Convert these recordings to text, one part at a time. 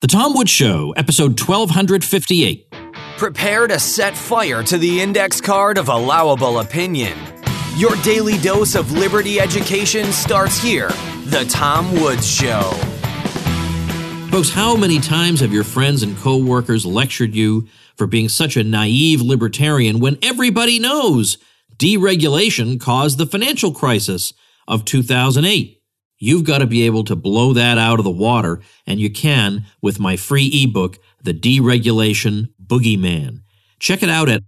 Tom Woods Show, episode 1258. Prepare to set fire to the index card of allowable opinion. Your daily dose of liberty education starts here. The Tom Woods Show. Folks, how many times have your friends and co-workers lectured you for being such a naive libertarian when everybody knows deregulation caused the financial crisis of 2008? You've got to be able to blow that out of the water, and you can with my free ebook, The Deregulation Boogeyman. Check it out at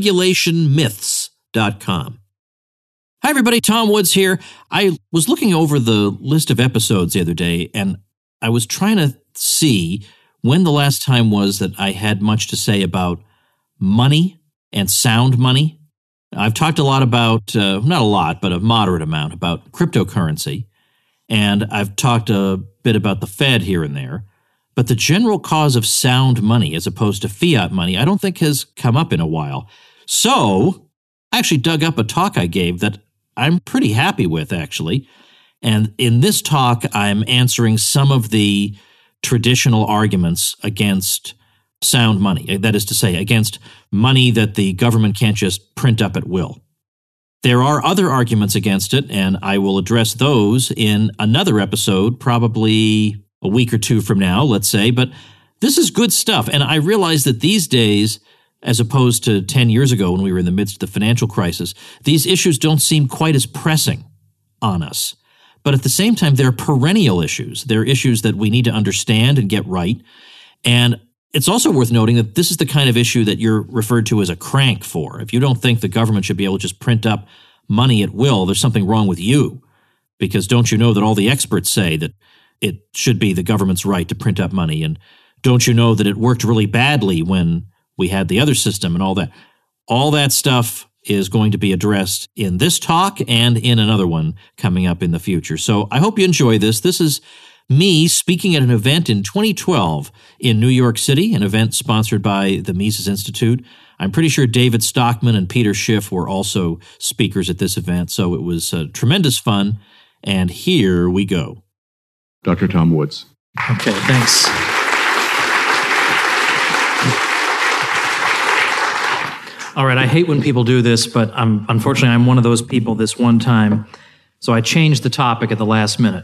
regulationmyths.com. Hi, everybody. Tom Woods here. I was looking over the list of episodes the other day, and I was trying to see when the last time was that I had much to say about money and sound money. I've talked a lot about, not a lot, but a moderate amount about cryptocurrency. And I've talked a bit about the Fed here and there. But the general cause of sound money as opposed to fiat money, I don't think has come up in a while. So I actually dug up a talk I gave that I'm pretty happy with, actually. And in this talk, I'm answering some of the traditional arguments against sound money. That is to say, against money that the government can't just print up at will. There are other arguments against it, and I will address those in another episode, probably a week or two from now, let's say. But this is good stuff, and I realize that these days, as opposed to 10 years ago when we were in the midst of the financial crisis, these issues don't seem quite as pressing on us. But at the same time, they're perennial issues. They're issues that we need to understand and get right. And it's also worth noting that this is the kind of issue that you're referred to as a crank for. If you don't think the government should be able to just print up money at will, there's something wrong with you. Because don't you know that all the experts say that it should be the government's right to print up money? And don't you know that it worked really badly when we had the other system and all that? All that stuff is going to be addressed in this talk and in another one coming up in the future. So I hope you enjoy this. This is me speaking at an event in 2012 in New York City, an event sponsored by the Mises Institute. I'm pretty sure David Stockman and Peter Schiff were also speakers at this event, so it was tremendous fun, and here we go. Dr. Tom Woods. Okay, thanks. All right, I hate when people do this, but unfortunately I'm one of those people this one time, so I changed the topic at the last minute.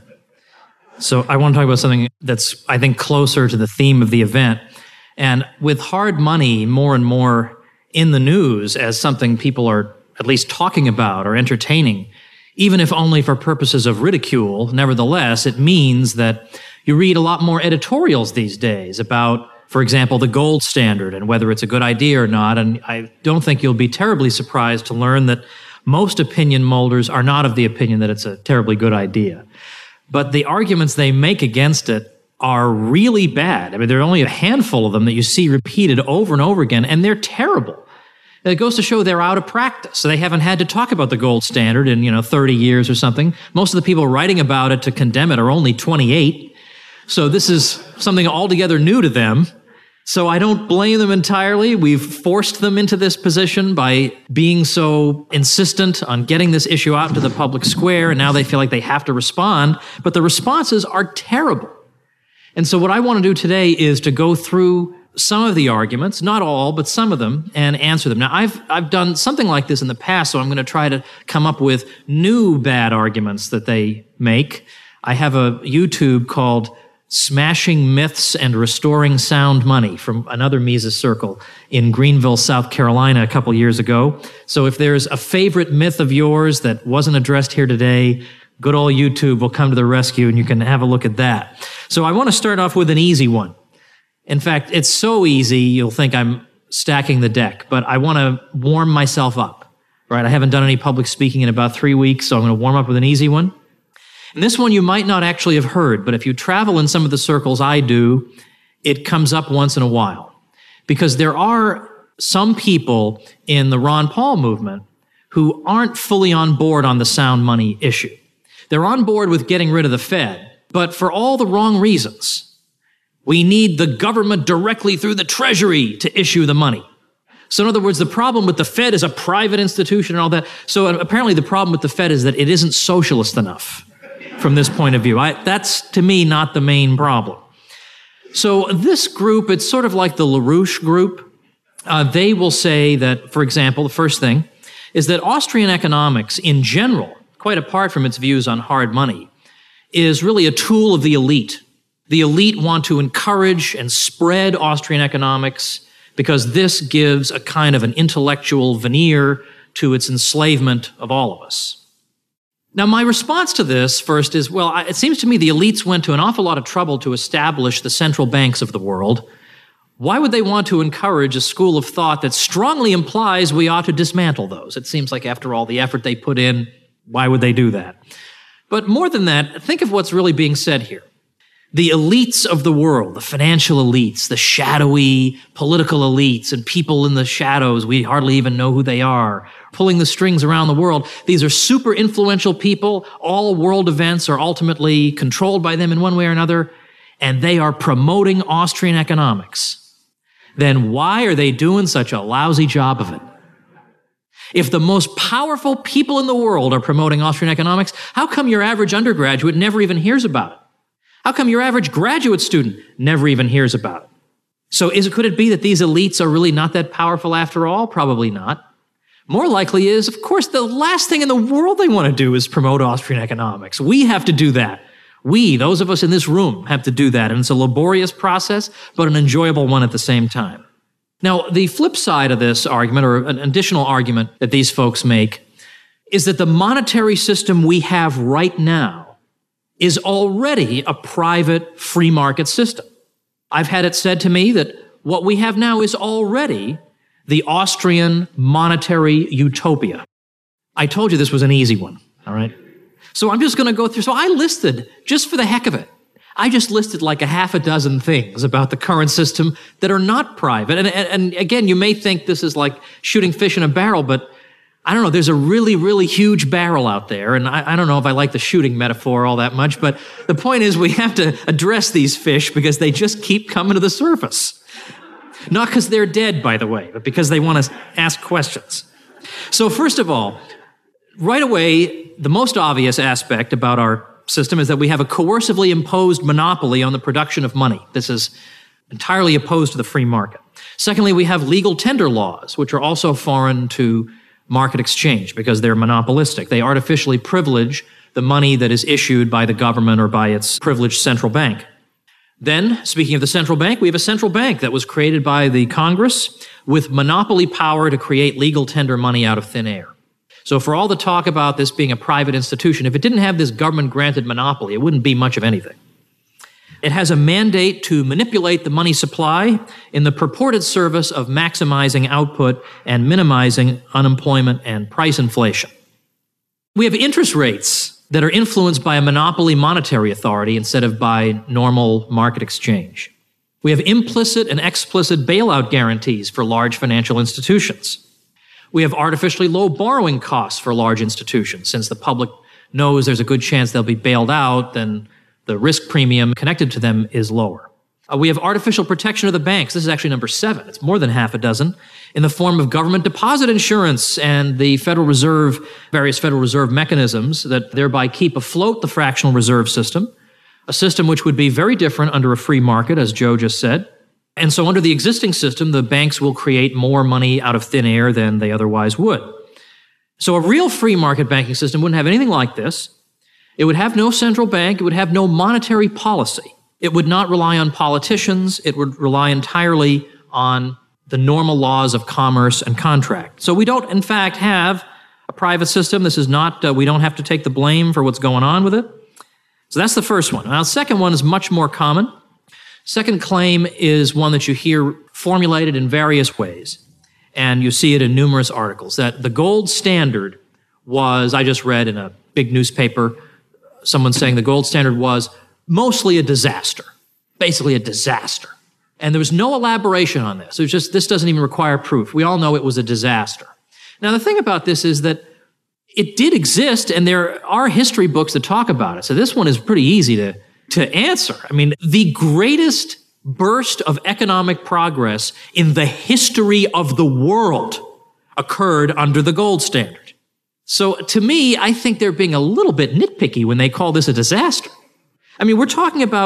So I want to talk about something that's, I think, closer to the theme of the event. And with hard money more and more in the news as something people are at least talking about or entertaining, even if only for purposes of ridicule, nevertheless, it means that you read a lot more editorials these days about, for example, the gold standard and whether it's a good idea or not. And I don't think you'll be terribly surprised to learn that most opinion molders are not of the opinion that it's a terribly good idea. But the arguments they make against it are really bad. I mean, there are only a handful of them that you see repeated over and over again, and they're terrible. It goes to show they're out of practice. They haven't had to talk about the gold standard in, 30 years or something. Most of the people writing about it to condemn it are only 28. So this is something altogether new to them. So I don't blame them entirely. We've forced them into this position by being so insistent on getting this issue out into the public square, and now they feel like they have to respond, but the responses are terrible. And so what I want to do today is to go through some of the arguments, not all, but some of them, and answer them. Now, I've done something like this in the past, so I'm going to try to come up with new bad arguments that they make. I have a YouTube called Smashing Myths and Restoring Sound Money from another Mises circle in Greenville, South Carolina a couple years ago. So if there's a favorite myth of yours that wasn't addressed here today, good old YouTube will come to the rescue and you can have a look at that. So I want to start off with an easy one. In fact, it's so easy you'll think I'm stacking the deck, but I want to warm myself up. Right? I haven't done any public speaking in about 3 weeks, so I'm going to warm up with an easy one. And this one you might not actually have heard, but if you travel in some of the circles I do, it comes up once in a while. Because there are some people in the Ron Paul movement who aren't fully on board on the sound money issue. They're on board with getting rid of the Fed, but for all the wrong reasons. We need the government directly through the Treasury to issue the money. So in other words, the problem with the Fed is a private institution and all that. So apparently the problem with the Fed is that it isn't socialist enough from this point of view. That's, to me, not the main problem. So this group, it's sort of like the LaRouche group. They will say that, for example, the first thing is that Austrian economics in general, quite apart from its views on hard money, is really a tool of the elite. The elite want to encourage and spread Austrian economics because this gives a kind of an intellectual veneer to its enslavement of all of us. Now, my response to this first is, well, it seems to me the elites went to an awful lot of trouble to establish the central banks of the world. Why would they want to encourage a school of thought that strongly implies we ought to dismantle those? It seems like after all the effort they put in, why would they do that? But more than that, think of what's really being said here. The elites of the world, the financial elites, the shadowy political elites, and people in the shadows, we hardly even know who they are, pulling the strings around the world. These are super influential people. All world events are ultimately controlled by them in one way or another, and they are promoting Austrian economics. Then why are they doing such a lousy job of it? If the most powerful people in the world are promoting Austrian economics, how come your average undergraduate never even hears about it? How come your average graduate student never even hears about it? So could it be that these elites are really not that powerful after all? Probably not. More likely is, of course, the last thing in the world they want to do is promote Austrian economics. We have to do that. We, those of us in this room, have to do that. And it's a laborious process, but an enjoyable one at the same time. Now, the flip side of this argument, or an additional argument that these folks make, is that the monetary system we have right now is already a private free market system. I've had it said to me that what we have now is already the Austrian monetary utopia. I told you this was an easy one, all right? So I'm just going to go through. So I listed, just for the heck of it, I just listed like a half a dozen things about the current system that are not private. And again, you may think this is like shooting fish in a barrel, but I don't know, there's a really, really huge barrel out there, and I don't know if I like the shooting metaphor all that much, but the point is we have to address these fish because they just keep coming to the surface. Not because they're dead, by the way, but because they want to ask questions. So first of all, right away, the most obvious aspect about our system is that we have a coercively imposed monopoly on the production of money. This is entirely opposed to the free market. Secondly, we have legal tender laws, which are also foreign to market exchange because they're monopolistic. They artificially privilege the money that is issued by the government or by its privileged central bank. Then, speaking of the central bank, we have a central bank that was created by the Congress with monopoly power to create legal tender money out of thin air. So for all the talk about this being a private institution, if it didn't have this government-granted monopoly, it wouldn't be much of anything. It has a mandate to manipulate the money supply in the purported service of maximizing output and minimizing unemployment and price inflation. We have interest rates that are influenced by a monopoly monetary authority instead of by normal market exchange. We have implicit and explicit bailout guarantees for large financial institutions. We have artificially low borrowing costs for large institutions. Since the public knows there's a good chance they'll be bailed out, then the risk premium connected to them is lower. We have artificial protection of the banks. This is actually number 7. It's more than half a dozen in the form of government deposit insurance and the Federal Reserve, various Federal Reserve mechanisms that thereby keep afloat the fractional reserve system, a system which would be very different under a free market, as Joe just said. And so under the existing system, the banks will create more money out of thin air than they otherwise would. So a real free market banking system wouldn't have anything like this. It would have no central bank. It would have no monetary policy. It would not rely on politicians. It would rely entirely on the normal laws of commerce and contract. So we don't, in fact, have a private system. This is not, we don't have to take the blame for what's going on with it. So that's the first one. Now, the second one is much more common. Second claim is one that you hear formulated in various ways, and you see it in numerous articles, that the gold standard was, I just read in a big newspaper, someone saying the gold standard was mostly a disaster, basically a disaster. And there was no elaboration on this. It was just, this doesn't even require proof. We all know it was a disaster. Now, the thing about this is that it did exist, and there are history books that talk about it. So this one is pretty easy to answer. I mean, the greatest burst of economic progress in the history of the world occurred under the gold standard. So to me, I think they're being a little bit nitpicky when they call this a disaster. I mean, we're talking about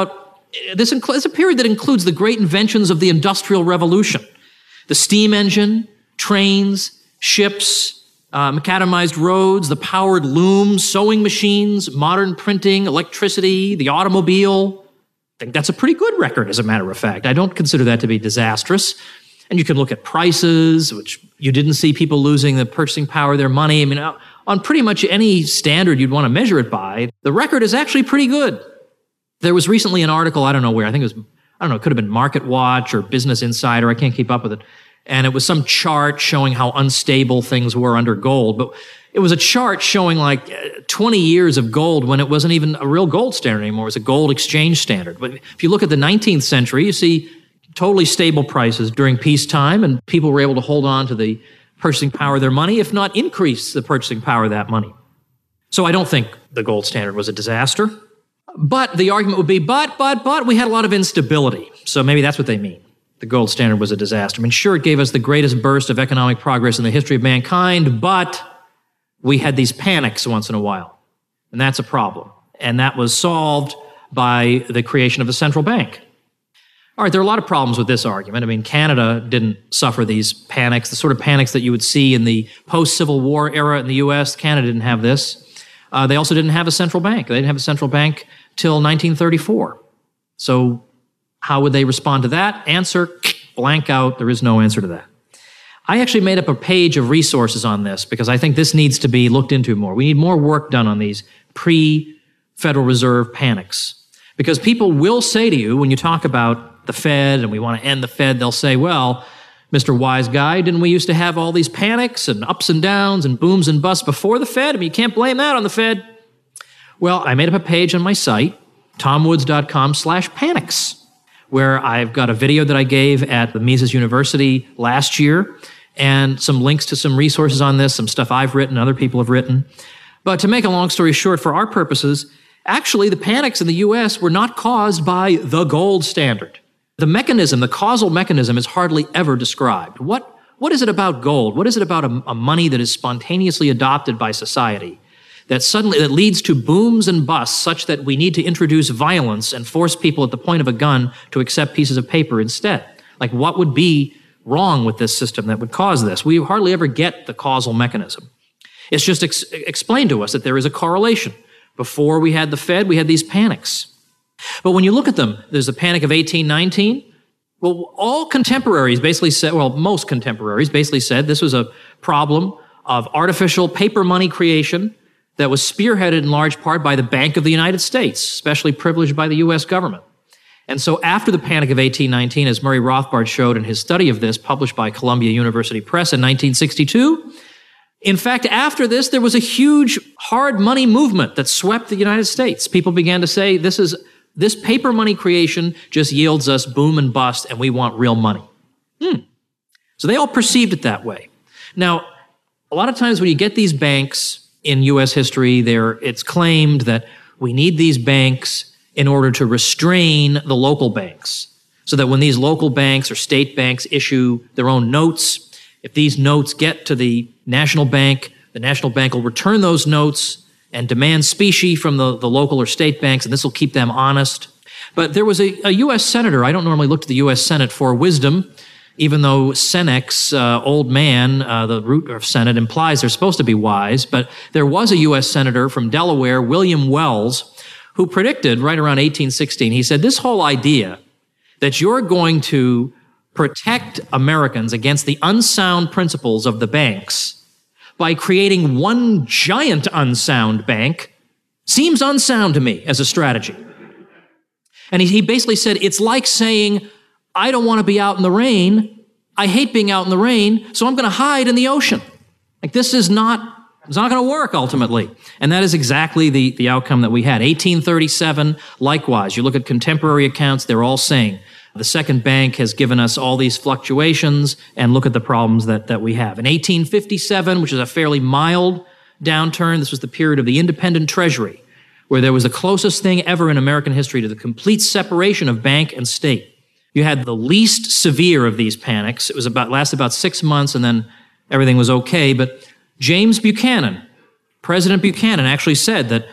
This is a period that includes the great inventions of the Industrial Revolution. The steam engine, trains, ships, macadamized roads, the powered loom, sewing machines, modern printing, electricity, the automobile. I think that's a pretty good record, as a matter of fact. I don't consider that to be disastrous. And you can look at prices, which you didn't see people losing the purchasing power of their money. I mean, on pretty much any standard you'd want to measure it by, the record is actually pretty good. There was recently an article, I don't know where, I think it was, it could have been Market Watch or Business Insider, I can't keep up with it. And it was some chart showing how unstable things were under gold. But it was a chart showing like 20 years of gold when it wasn't even a real gold standard anymore. It was a gold exchange standard. But if you look at the 19th century, you see totally stable prices during peacetime, and people were able to hold on to the purchasing power of their money, if not increase the purchasing power of that money. So I don't think the gold standard was a disaster. But the argument would be, but we had a lot of instability. So maybe that's what they mean. The gold standard was a disaster. I mean, sure, it gave us the greatest burst of economic progress in the history of mankind, but we had these panics once in a while. And that's a problem. And that was solved by the creation of the central bank. All right, there are a lot of problems with this argument. I mean, Canada didn't suffer these panics, the sort of panics that you would see in the post-Civil War era in the U.S. Canada didn't have this. They also didn't have a central bank. They didn't have a central bank till 1934. So how would they respond to that? Answer, blank out. There is no answer to that. I actually made up a page of resources on this because I think this needs to be looked into more. We need more work done on these pre-Federal Reserve panics. Because people will say to you, when you talk about the Fed and we want to end the Fed, they'll say, well, Mr. Wise Guy, didn't we used to have all these panics and ups and downs and booms and busts before the Fed? I mean, you can't blame that on the Fed. Well, I made up a page on my site, tomwoods.com/panics, where I've got a video that I gave at the Mises University last year and some links to some resources on this, some stuff I've written, other people have written. But to make a long story short, for our purposes, actually the panics in the U.S. were not caused by the gold standard. The mechanism, the causal mechanism, is hardly ever described. What is it about gold? What is it about a money that is spontaneously adopted by society that leads to booms and busts such that we need to introduce violence and force people at the point of a gun to accept pieces of paper instead? Like, what would be wrong with this system that would cause this? We hardly ever get the causal mechanism. It's just explained to us that there is a correlation. Before we had the Fed, we had these panics. But when you look at them, there's the Panic of 1819. Well, most contemporaries basically said this was a problem of artificial paper money creation that was spearheaded in large part by the Bank of the United States, especially privileged by the U.S. government. And so after the Panic of 1819, as Murray Rothbard showed in his study of this, published by Columbia University Press in 1962, in fact, after this, there was a huge hard money movement that swept the United States. People began to say, this paper money creation just yields us boom and bust, and we want real money. So they all perceived it that way. Now, a lot of times when you get these banks in U.S. history, it's claimed that we need these banks in order to restrain the local banks, so that when these local banks or state banks issue their own notes, if these notes get to the national bank will return those notes and demand specie from the local or state banks, and this will keep them honest. But there was a U.S. senator. I don't normally look to the U.S. Senate for wisdom, even though Senex, old man, the root of Senate, implies they're supposed to be wise. But there was a U.S. senator from Delaware, William Wells, who predicted right around 1816, he said, this whole idea that you're going to protect Americans against the unsound principles of the banks by creating one giant unsound bank seems unsound to me as a strategy. And he basically said, it's like saying, I don't want to be out in the rain. I hate being out in the rain, so I'm going to hide in the ocean. Like, this is not, it's not going to work ultimately. And that is exactly the outcome that we had. 1837, likewise, you look at contemporary accounts, they're all saying, the second bank has given us all these fluctuations, and look at the problems that we have. In 1857, which is a fairly mild downturn, this was the period of the independent treasury, where there was the closest thing ever in American history to the complete separation of bank and state. You had the least severe of these panics. It was lasted about 6 months, and then everything was okay. But James Buchanan, President Buchanan, actually said that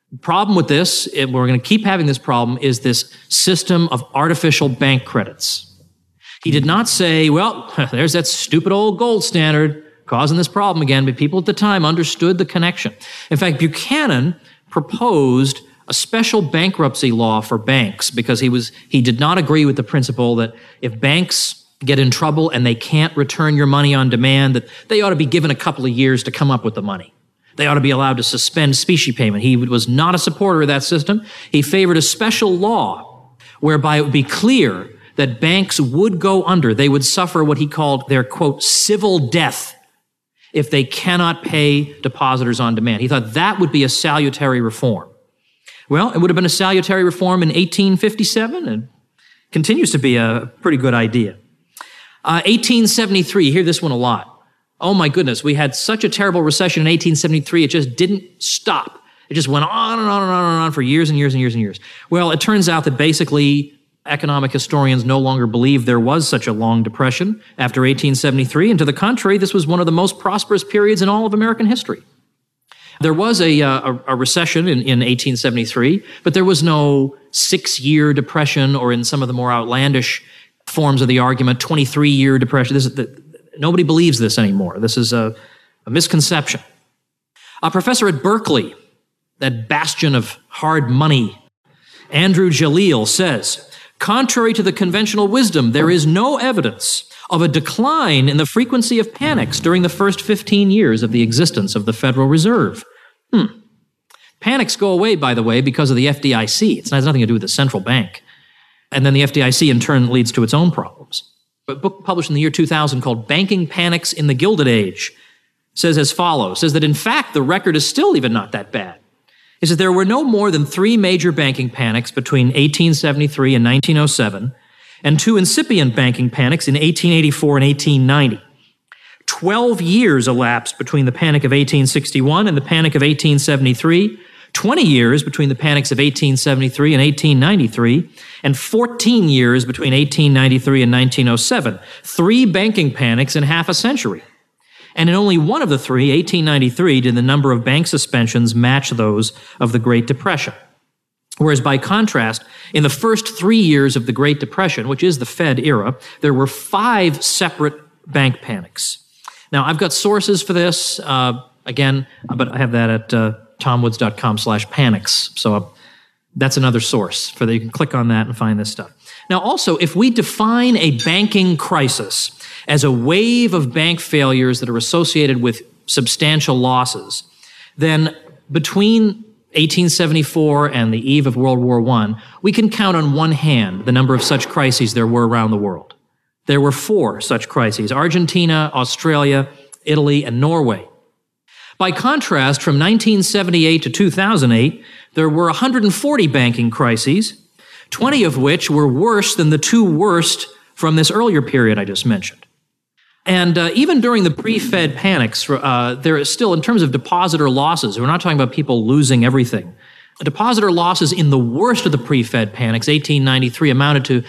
Problem with this, and we're going to keep having this problem, is this system of artificial bank credits. He did not say, well, there's that stupid old gold standard causing this problem again, but people at the time understood the connection. In fact, Buchanan proposed a special bankruptcy law for banks because he did not agree with the principle that if banks get in trouble and they can't return your money on demand, that they ought to be given a couple of years to come up with the money. They ought to be allowed to suspend specie payment. He was not a supporter of that system. He favored a special law whereby it would be clear that banks would go under. They would suffer what he called their, quote, civil death if they cannot pay depositors on demand. He thought that would be a salutary reform. Well, it would have been a salutary reform in 1857 and continues to be a pretty good idea. 1873, you hear this one a lot. Oh my goodness, we had such a terrible recession in 1873, it just didn't stop. It just went on and on and on and on for years and years and years and years. Well, it turns out that basically economic historians no longer believe there was such a long depression after 1873, and to the contrary, this was one of the most prosperous periods in all of American history. There was a recession in 1873, but there was no 6-year depression, or in some of the more outlandish forms of the argument, 23-year depression. Nobody believes this anymore. This is a misconception. A professor at Berkeley, that bastion of hard money, Andrew Jalil, says, contrary to the conventional wisdom, there is no evidence of a decline in the frequency of panics during the first 15 years of the existence of the Federal Reserve. Panics go away, by the way, because of the FDIC. It has nothing to do with the central bank. And then the FDIC, in turn, leads to its own problems. A book published in the year 2000 called Banking Panics in the Gilded Age says as follows, says that in fact the record is still even not that bad. It says there were no more than 3 major banking panics between 1873 and 1907, and 2 incipient banking panics in 1884 and 1890. 12 years elapsed between the Panic of 1861 and the Panic of 1873, 20 years between the panics of 1873 and 1893, and 14 years between 1893 and 1907. 3 banking panics in half a century. And in only one of the 3, 1893, did the number of bank suspensions match those of the Great Depression. Whereas by contrast, in the first 3 years of the Great Depression, which is the Fed era, there were 5 separate bank panics. Now, I've got sources for this, again, but I have that at tomwoods.com/panics. So that's another source for that. You can click on that and find this stuff. Now, also, if we define a banking crisis as a wave of bank failures that are associated with substantial losses, then between 1874 and the eve of World War I, we can count on one hand the number of such crises there were around the world. There were 4 such crises: Argentina, Australia, Italy, and Norway. By contrast, from 1978 to 2008, there were 140 banking crises, 20 of which were worse than the 2 worst from this earlier period I just mentioned. And even during the pre-Fed panics, there is still, in terms of depositor losses, we're not talking about people losing everything. Depositor losses in the worst of the pre-Fed panics, 1893, amounted to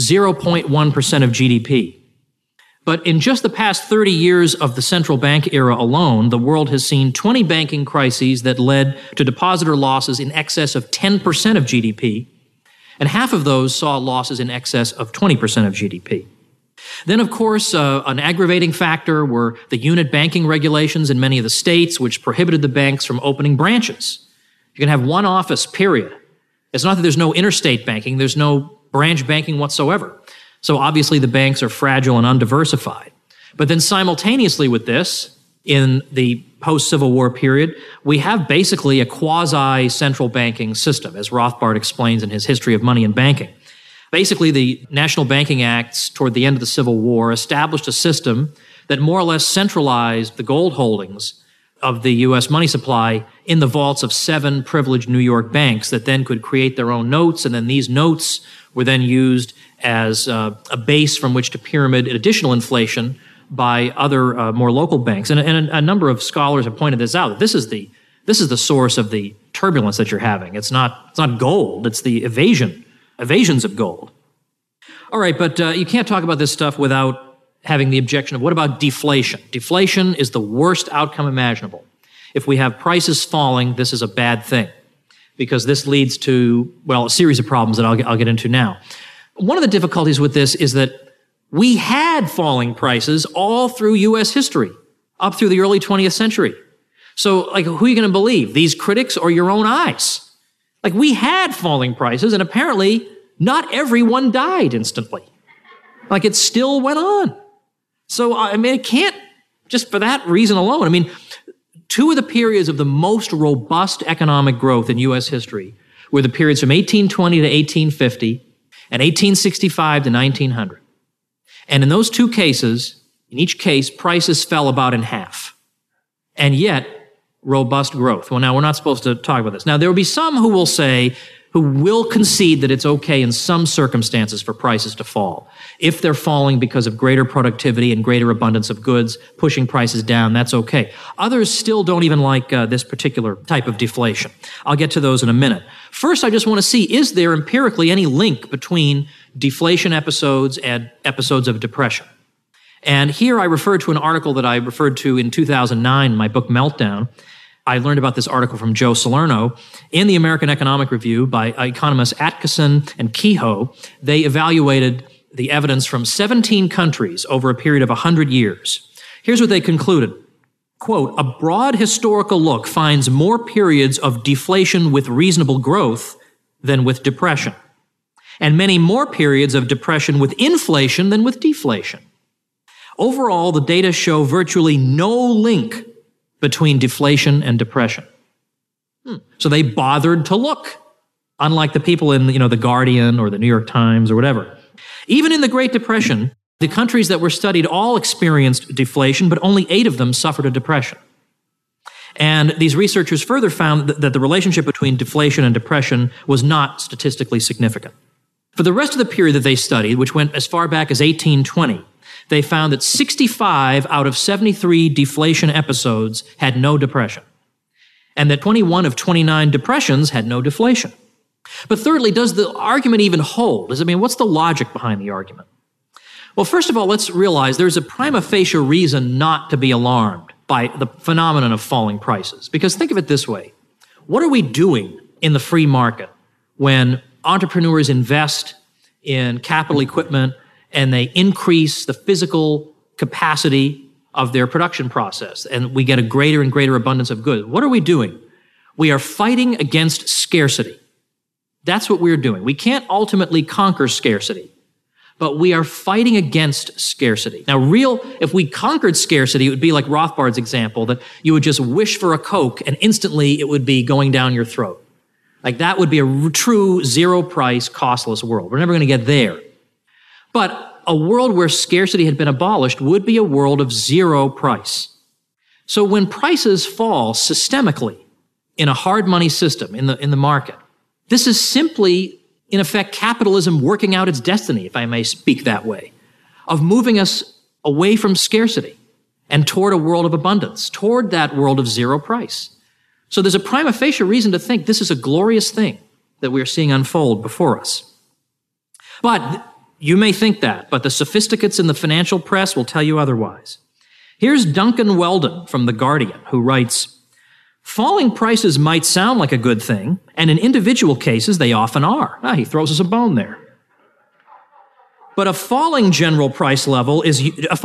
0.1% of GDP. But in just the past 30 years of the central bank era alone, the world has seen 20 banking crises that led to depositor losses in excess of 10% of GDP, and half of those saw losses in excess of 20% of GDP. Then, of course, an aggravating factor were the unit banking regulations in many of the states, which prohibited the banks from opening branches. You can have one office, period. It's not that there's no interstate banking, there's no branch banking whatsoever. So obviously the banks are fragile and undiversified. But then simultaneously with this, in the post-Civil War period, we have basically a quasi-central banking system, as Rothbard explains in his History of Money and Banking. Basically, the National Banking Acts toward the end of the Civil War established a system that more or less centralized the gold holdings of the U.S. money supply in the vaults of 7 privileged New York banks that then could create their own notes, and then these notes were then used as a base from which to pyramid additional inflation by other more local banks. And a number of scholars have pointed this out. This is the source of the turbulence that you're having. It's not gold. It's the evasions of gold. All right, but you can't talk about this stuff without having the objection of what about deflation? Deflation is the worst outcome imaginable. If we have prices falling, this is a bad thing. because this leads to, well, a series of problems that I'll get into now. One of the difficulties with this is that we had falling prices all through U.S. history, up through the early 20th century. So, like, who are you going to believe, these critics or your own eyes? Like, we had falling prices, and apparently not everyone died instantly. Like, it still went on. So, I mean, it can't, just for that reason alone. I mean, two of the periods of the most robust economic growth in U.S. history were the periods from 1820 to 1850 and 1865 to 1900. And in those two cases, in each case, prices fell about in half. And yet, robust growth. Well, now, we're not supposed to talk about this. Now, there will be some who will concede that it's okay in some circumstances for prices to fall. If they're falling because of greater productivity and greater abundance of goods, pushing prices down, that's okay. Others still don't even like this particular type of deflation. I'll get to those in a minute. First, I just want to see, is there empirically any link between deflation episodes and episodes of depression? And here I refer to an article that I referred to in 2009 in my book Meltdown. I learned about this article from Joe Salerno in the American Economic Review by economists Atkinson and Kehoe. They evaluated the evidence from 17 countries over a period of 100 years. Here's what they concluded. Quote, a broad historical look finds more periods of deflation with reasonable growth than with depression, and many more periods of depression with inflation than with deflation. Overall, the data show virtually no link between deflation and depression. So they bothered to look, unlike the people in, the Guardian or the New York Times or whatever. Even in the Great Depression, the countries that were studied all experienced deflation, but only 8 of them suffered a depression. And these researchers further found that the relationship between deflation and depression was not statistically significant. For the rest of the period that they studied, which went as far back as 1820, they found that 65 out of 73 deflation episodes had no depression, and that 21 of 29 depressions had no deflation. But thirdly, does the argument even hold? What's the logic behind the argument? Well, first of all, let's realize there's a prima facie reason not to be alarmed by the phenomenon of falling prices. Because think of it this way. What are we doing in the free market when entrepreneurs invest in capital equipment and they increase the physical capacity of their production process, and we get a greater and greater abundance of goods? What are we doing? We are fighting against scarcity. That's what we're doing. We can't ultimately conquer scarcity, but we are fighting against scarcity. Now, if we conquered scarcity, it would be like Rothbard's example, that you would just wish for a Coke and instantly it would be going down your throat. Like, that would be a true zero-price, costless world. We're never going to get there. But a world where scarcity had been abolished would be a world of zero price. So when prices fall systemically in a hard money system, in the market, this is simply, in effect, capitalism working out its destiny, if I may speak that way, of moving us away from scarcity and toward a world of abundance, toward that world of zero price. So there's a prima facie reason to think this is a glorious thing that we're seeing unfold before us. But you may think that, but the sophisticates in the financial press will tell you otherwise. Here's Duncan Weldon from The Guardian, who writes, falling prices might sound like a good thing, and in individual cases, they often are. He throws us a bone there. But a falling general price level is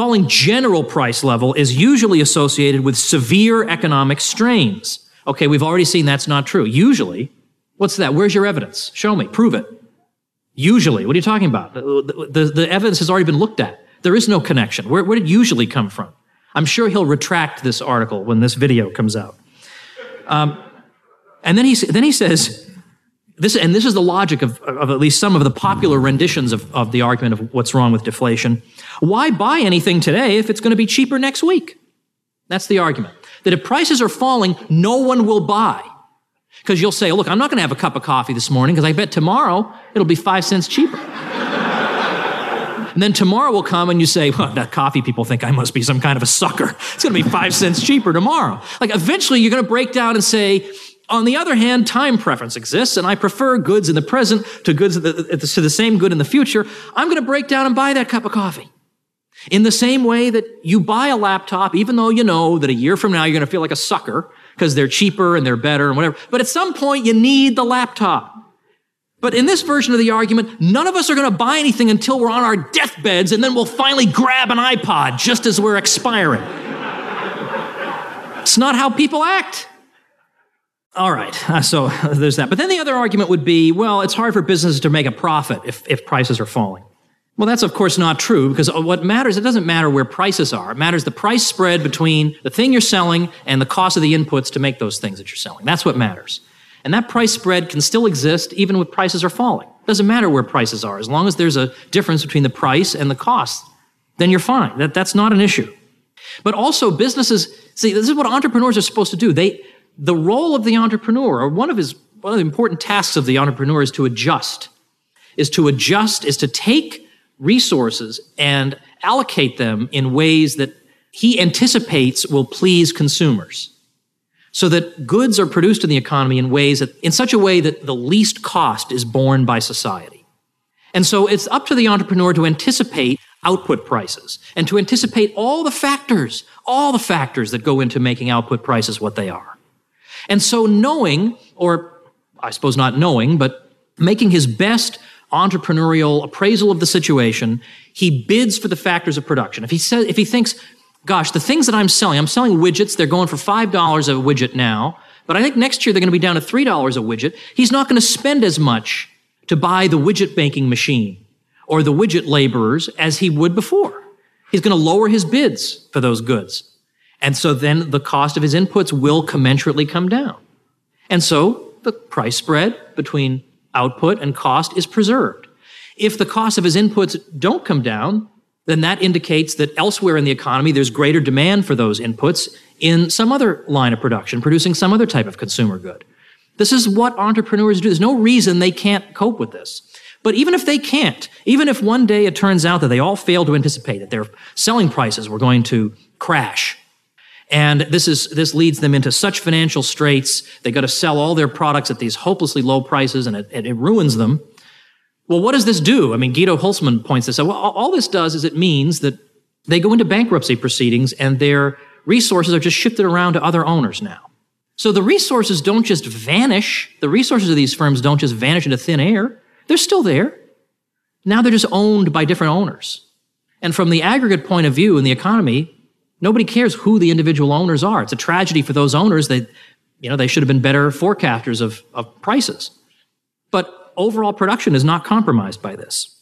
usually associated with severe economic strains. Okay, we've already seen that's not true. Usually. What's that? Where's your evidence? Show me. Prove it. Usually. What are you talking about? The evidence has already been looked at. There is no connection. Where did usually come from? I'm sure he'll retract this article when this video comes out. And then he says, this is the logic of at least some of the popular renditions of the argument of what's wrong with deflation. Why buy anything today if it's going to be cheaper next week? That's the argument. That if prices are falling, no one will buy. Because you'll say, look, I'm not going to have a cup of coffee this morning because I bet tomorrow it'll be 5 cents cheaper. And then tomorrow will come and you say, well, that coffee people think I must be some kind of a sucker. It's going to be 5 cents cheaper tomorrow. Like, eventually you're going to break down and say, on the other hand, time preference exists, and I prefer goods in the present to goods to the same good in the future. I'm going to break down and buy that cup of coffee. In the same way that you buy a laptop, even though you know that a year from now you're going to feel like a sucker because they're cheaper and they're better and whatever. But at some point, you need the laptop. But in this version of the argument, none of us are going to buy anything until we're on our deathbeds, and then we'll finally grab an iPod just as we're expiring. It's not how people act. All right, so there's that. But then the other argument would be, well, it's hard for businesses to make a profit if prices are falling. Well, that's of course not true, because what matters, it doesn't matter where prices are. It matters the price spread between the thing you're selling and the cost of the inputs to make those things that you're selling. That's what matters. And that price spread can still exist even when prices are falling. It doesn't matter where prices are. As long as there's a difference between the price and the cost, then you're fine. That's not an issue. But also businesses, see, this is what entrepreneurs are supposed to do. The role of the entrepreneur, or one of the important tasks of the entrepreneur is to adjust. Is to take resources and allocate them in ways that he anticipates will please consumers. So that goods are produced in the economy in such a way that the least cost is borne by society. And so it's up to the entrepreneur to anticipate output prices and to anticipate all the factors that go into making output prices what they are. And so knowing, or I suppose not knowing, but making his best entrepreneurial appraisal of the situation, he bids for the factors of production. If he thinks, gosh, the things that I'm selling widgets, they're going for $5 a widget now, but I think next year they're going to be down to $3 a widget. He's not going to spend as much to buy the widget making machine or the widget laborers as he would before. He's going to lower his bids for those goods. And so then the cost of his inputs will commensurately come down. And so the price spread between output and cost is preserved. If the cost of his inputs don't come down, then that indicates that elsewhere in the economy there's greater demand for those inputs in some other line of production, producing some other type of consumer good. This is what entrepreneurs do. There's no reason they can't cope with this. But even if they can't, even if one day it turns out that they all fail to anticipate that their selling prices were going to crash, and this leads them into such financial straits, they got to sell all their products at these hopelessly low prices, and it ruins them. Well, what does this do? I mean, Guido Hulsmann points this out. Well, all this does is it means that they go into bankruptcy proceedings and their resources are just shifted around to other owners now. So the resources don't just vanish. The resources of these firms don't just vanish into thin air. They're still there. Now they're just owned by different owners. And from the aggregate point of view in the economy, nobody cares who the individual owners are. It's a tragedy for those owners. They should have been better forecasters of prices. But overall production is not compromised by this.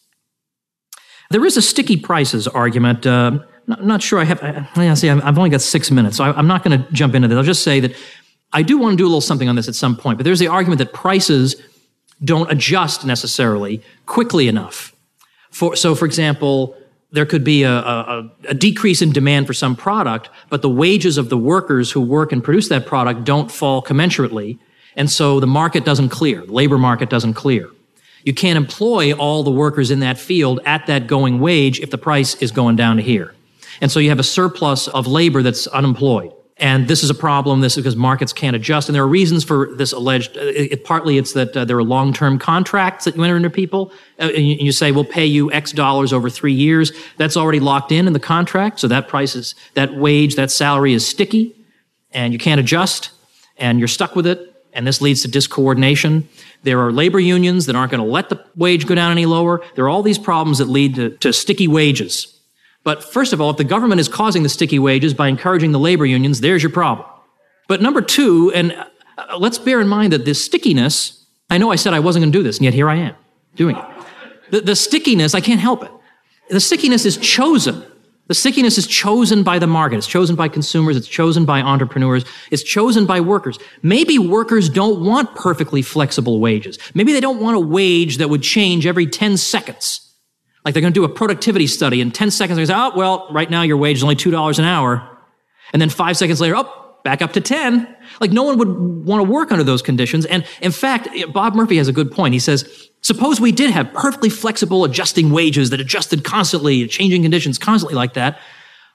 There is a sticky prices argument. Not sure I have. I've only got 6 minutes, so I'm not going to jump into this. I'll just say that I do want to do a little something on this at some point. But there's the argument that prices don't adjust necessarily quickly enough. For example, there could be a decrease in demand for some product, but the wages of the workers who work and produce that product don't fall commensurately. And so the market doesn't clear. The labor market doesn't clear. You can't employ all the workers in that field at that going wage if the price is going down to here. And so you have a surplus of labor that's unemployed. And this is a problem. This is because markets can't adjust. And there are reasons for this alleged. Partly it's that there are long-term contracts that you enter into people. And you say, we'll pay you X dollars over 3 years. That's already locked in the contract. So that price that wage, that salary is sticky. And you can't adjust. And you're stuck with it. And this leads to discoordination. There are labor unions that aren't going to let the wage go down any lower. There are all these problems that lead to sticky wages. But first of all, if the government is causing the sticky wages by encouraging the labor unions, there's your problem. But number two, and let's bear in mind that this stickiness, I know I said I wasn't going to do this, and yet here I am doing it. The stickiness, I can't help it. The stickiness is chosen. The stickiness is chosen by the market. It's chosen by consumers. It's chosen by entrepreneurs. It's chosen by workers. Maybe workers don't want perfectly flexible wages. Maybe they don't want a wage that would change every 10 seconds. Like they're going to do a productivity study in 10 seconds. They're going to say, oh, well, right now your wage is only $2 an hour. And then 5 seconds later, back up to 10. Like no one would want to work under those conditions. And in fact, Bob Murphy has a good point. He says, suppose we did have perfectly flexible adjusting wages that adjusted constantly, changing conditions constantly like that.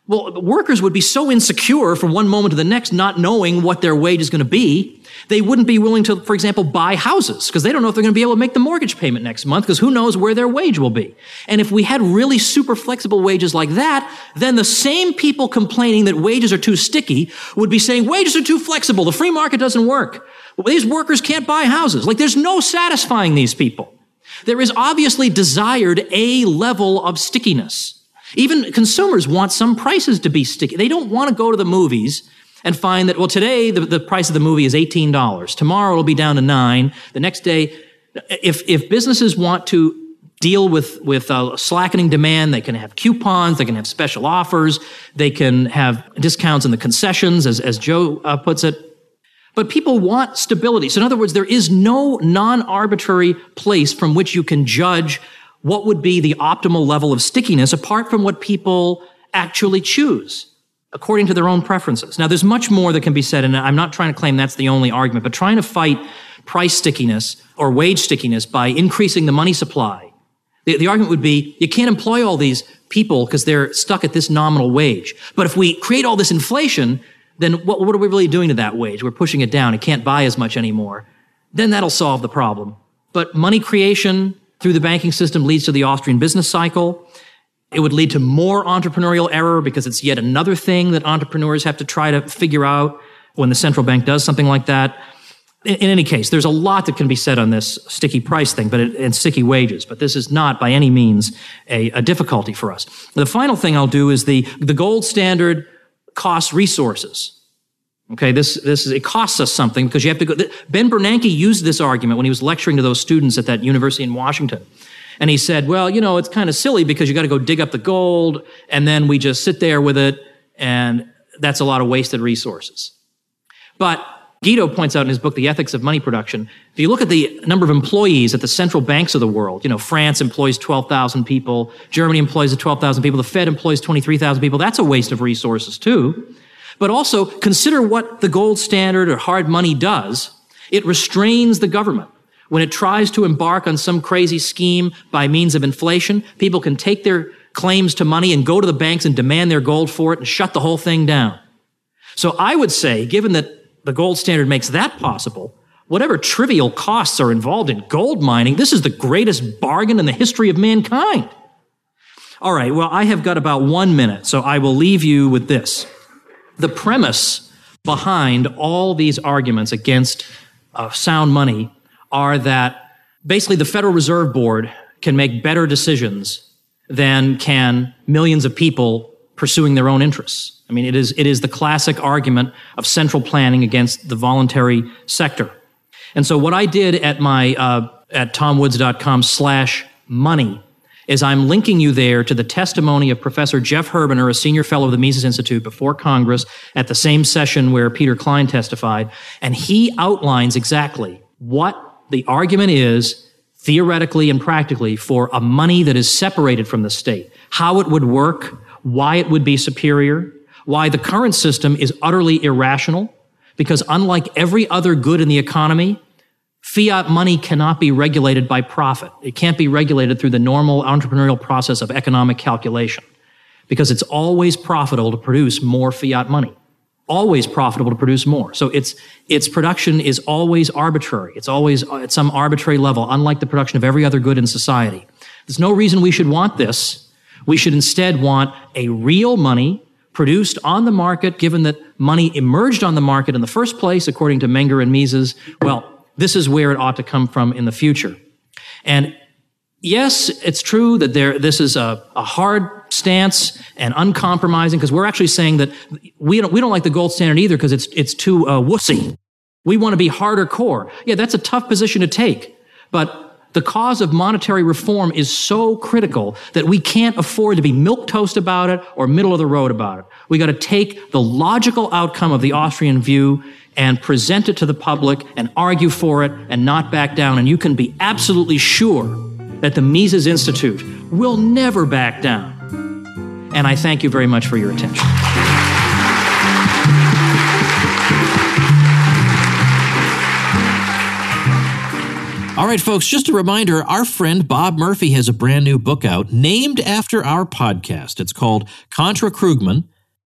Well, workers would be so insecure from one moment to the next, not knowing what their wage is going to be. They wouldn't be willing to, for example, buy houses because they don't know if they're going to be able to make the mortgage payment next month because who knows where their wage will be. And if we had really super flexible wages like that, then the same people complaining that wages are too sticky would be saying wages are too flexible. The free market doesn't work. These workers can't buy houses. Like there's no satisfying these people. There is obviously desired a level of stickiness. Even consumers want some prices to be sticky. They don't want to go to the movies and find that, well, today the price of the movie is $18. Tomorrow it'll be down to $9. The next day, if businesses want to deal with slackening demand, they can have coupons, they can have special offers, they can have discounts in the concessions, as Joe puts it. But people want stability. So in other words, there is no non-arbitrary place from which you can judge what would be the optimal level of stickiness apart from what people actually choose according to their own preferences. Now, there's much more that can be said, and I'm not trying to claim that's the only argument, but trying to fight price stickiness or wage stickiness by increasing the money supply. The argument would be you can't employ all these people because they're stuck at this nominal wage. But if we create all this inflation, then what are we really doing to that wage? We're pushing it down. It can't buy as much anymore. Then that'll solve the problem. But money creation through the banking system leads to the Austrian business cycle. It would lead to more entrepreneurial error because it's yet another thing that entrepreneurs have to try to figure out when the central bank does something like that. In any case, there's a lot that can be said on this sticky price thing, and sticky wages, but this is not by any means a difficulty for us. The final thing I'll do is the gold standard costs resources. Okay, it costs us something because you have to go. Ben Bernanke used this argument when he was lecturing to those students at that university in Washington. And he said, well, it's kind of silly because you got to go dig up the gold and then we just sit there with it and that's a lot of wasted resources. But Guido points out in his book, The Ethics of Money Production, if you look at the number of employees at the central banks of the world, France employs 12,000 people, Germany employs 12,000 people, the Fed employs 23,000 people, that's a waste of resources too. But also consider what the gold standard or hard money does. It restrains the government. When it tries to embark on some crazy scheme by means of inflation, people can take their claims to money and go to the banks and demand their gold for it and shut the whole thing down. So I would say, given that the gold standard makes that possible, whatever trivial costs are involved in gold mining, this is the greatest bargain in the history of mankind. All right, well, I have got about 1 minute, so I will leave you with this. The premise behind all these arguments against sound money are that basically the Federal Reserve Board can make better decisions than can millions of people pursuing their own interests. I mean, it is the classic argument of central planning against the voluntary sector. And so what I did at my at tomwoods.com/money is I'm linking you there to the testimony of Professor Jeff Herbener, a senior fellow of the Mises Institute, before Congress at the same session where Peter Klein testified. And he outlines exactly what the argument is, theoretically and practically, for a money that is separated from the state, how it would work, why it would be superior, why the current system is utterly irrational, because unlike every other good in the economy, fiat money cannot be regulated by profit. It can't be regulated through the normal entrepreneurial process of economic calculation because it's always profitable to produce more fiat money. Always profitable to produce more. So its production is always arbitrary. It's always at some arbitrary level, unlike the production of every other good in society. There's no reason we should want this. We should instead want a real money produced on the market, given that money emerged on the market in the first place, according to Menger and Mises. Well, this is where it ought to come from in the future. And yes, it's true that this is a hard stance and uncompromising, because we're actually saying that we don't like the gold standard either because it's too wussy. We want to be harder core. Yeah, that's a tough position to take, but the cause of monetary reform is so critical that we can't afford to be milquetoast about it or middle of the road about it. We got to take the logical outcome of the Austrian view and present it to the public and argue for it and not back down. And you can be absolutely sure that the Mises Institute will never back down. And I thank you very much for your attention. All right, folks, just a reminder, our friend Bob Murphy has a brand new book out named after our podcast. It's called Contra Krugman,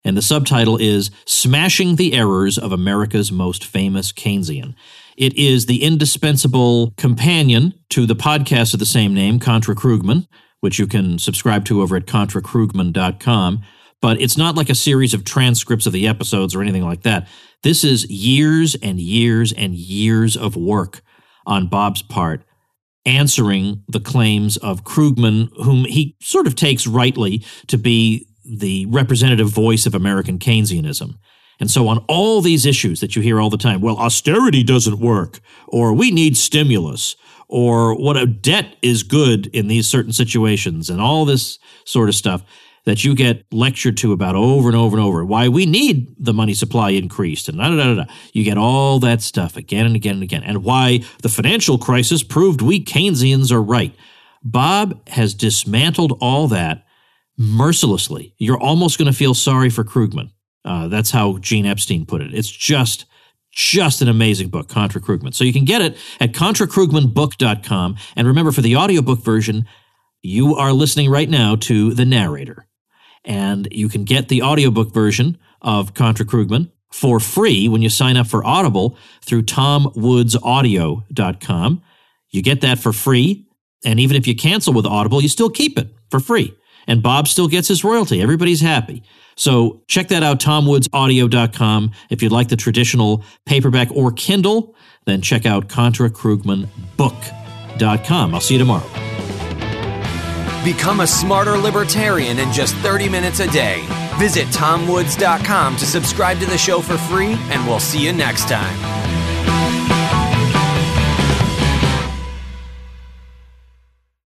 And the subtitle is Smashing the Errors of America's Most Famous Keynesian. It is the indispensable companion to the podcast of the same name, Contra Krugman, which you can subscribe to over at contrakrugman.com. But it's not like a series of transcripts of the episodes or anything like that. This is years and years and years of work on Bob's part, answering the claims of Krugman, whom he sort of takes rightly to be the representative voice of American Keynesianism. And so on all these issues that you hear all the time, well, austerity doesn't work, or we need stimulus, or what a debt is good in these certain situations, and all this sort of stuff that you get lectured to about over and over and over, why we need the money supply increased, and da-da-da-da-da. You get all that stuff again and again and again, and why the financial crisis proved we Keynesians are right. Bob has dismantled all that mercilessly. You're almost going to feel sorry for Krugman. That's how Gene Epstein put it. It's just an amazing book, Contra Krugman. So you can get it at contrakrugmanbook.com. And remember, for the audiobook version, you are listening right now to the narrator. And you can get the audiobook version of Contra Krugman for free when you sign up for Audible through tomwoodsaudio.com. You get that for free. And even if you cancel with Audible, you still keep it for free. And Bob still gets his royalty. Everybody's happy. So check that out, tomwoodsaudio.com. If you'd like the traditional paperback or Kindle, then check out contrakrugmanbook.com. I'll see you tomorrow. Become a smarter libertarian in just 30 minutes a day. Visit tomwoods.com to subscribe to the show for free, and we'll see you next time.